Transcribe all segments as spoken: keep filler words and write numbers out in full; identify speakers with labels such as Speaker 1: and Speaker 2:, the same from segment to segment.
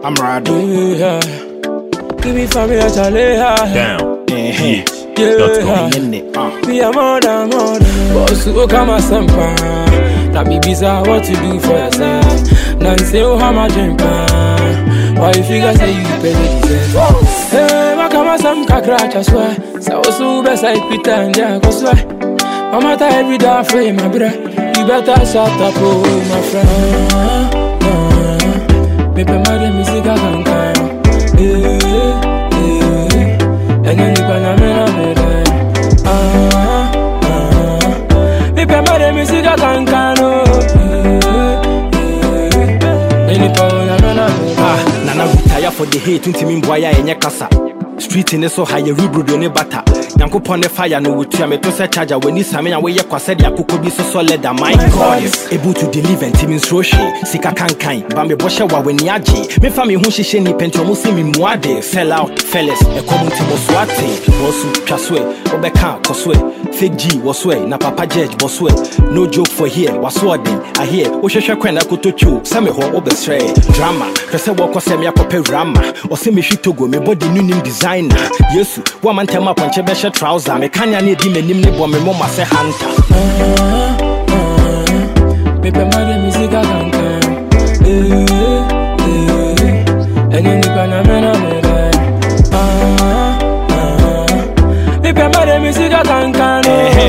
Speaker 1: I'm Rado.
Speaker 2: Yeah. Give me family a chale.
Speaker 3: Down.
Speaker 1: Eh,
Speaker 2: Yeah. Me a more than more than. Boss, who come a sampa. Now be busy what to do for yourself. Nancy, oh, how much drink. Why you figure say you pay the deserve? Hey, ma come a sam kakrach, I swear. So so best I pretend, yeah, cause why? Mama ta every day for you, my brother. You better shut up, oh, my friend. Me pe mare music a cancan. Eh, eh. And then you gonna me na me die. Ah, ah. Me pe mare music a cancan.
Speaker 1: Nana retire for the hate until me boy ya kasa. Street in so high rubro ne bata. Yanko pon the fire no with you me to say charger when this time we kwase de akoko bi so solid that my God is able to deliver and team so she sika kankan ba me boshe wa when yaje me fa me ho hihye ni penti omo si me muade sell out fellas e come to boswate bosu twaswe obeka koswe fake G waswe na papa judge boswe no joke for here waswode I hear o hwehwe kwen na kotochu se me ho obesre drama kwese wo kose me akopɛ rama o se me hwitogo me body nunim designer yesu wa man tema ponche be trouser me kanya ne di menim ne bo me mama se hunter
Speaker 2: me pe mare music a cancan eh eh ene ni pana me na me ah ah me pe mare music a cancan eh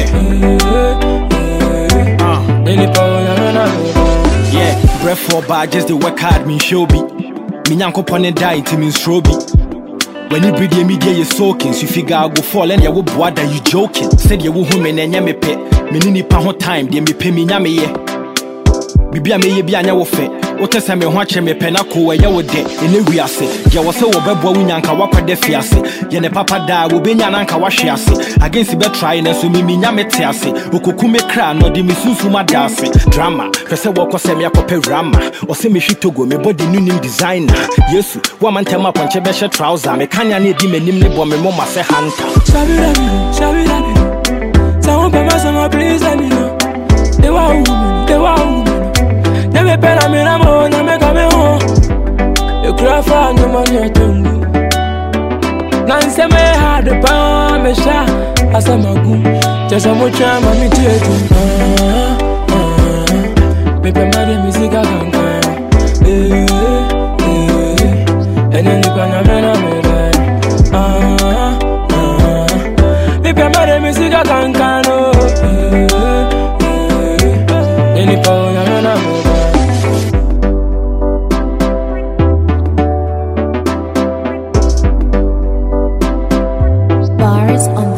Speaker 2: ah ene pana me na me
Speaker 1: yeah breath for bad just the work hard me show be me nyanko pone die to me strobe. When you breathe, media you soaking, so you figure I go fall and you will bother you joking. Said you will home and yammy pet. Me nini pa ho time, they me pay me yammy ye. Bibia me ye be an fit. What is me watching me penako where you would de in the rease. Ya was so bebo winyanka wapa de fiase. Yene papa da will be yananka washiase. Against the bed trying and so me yammy tease. Ukukume cran or the misusuma dase. Drama, Kasa wako se me akope rama. Or se me shitogo me body nunim designer. Yesu, woman tema ponche beshe trouser. Me kanya ne di me nimne bo me mama se hunter.
Speaker 2: Shabi rabi, shabi rabi. Someone pay my summer, please let me know. They were women, they were women. Never pen a me na mo, na me come home. You cry for no money at tungu. Nanse me had the power, me sha. Asa magu, just a much time, me tear to. Ah, ah. Me pe mare music a cancan. Eh, eh. And then you gonna me na me die. Ah, ah. Me pe mare music a cancan. Eh, eh. And you gonna me na me die.
Speaker 4: Bars on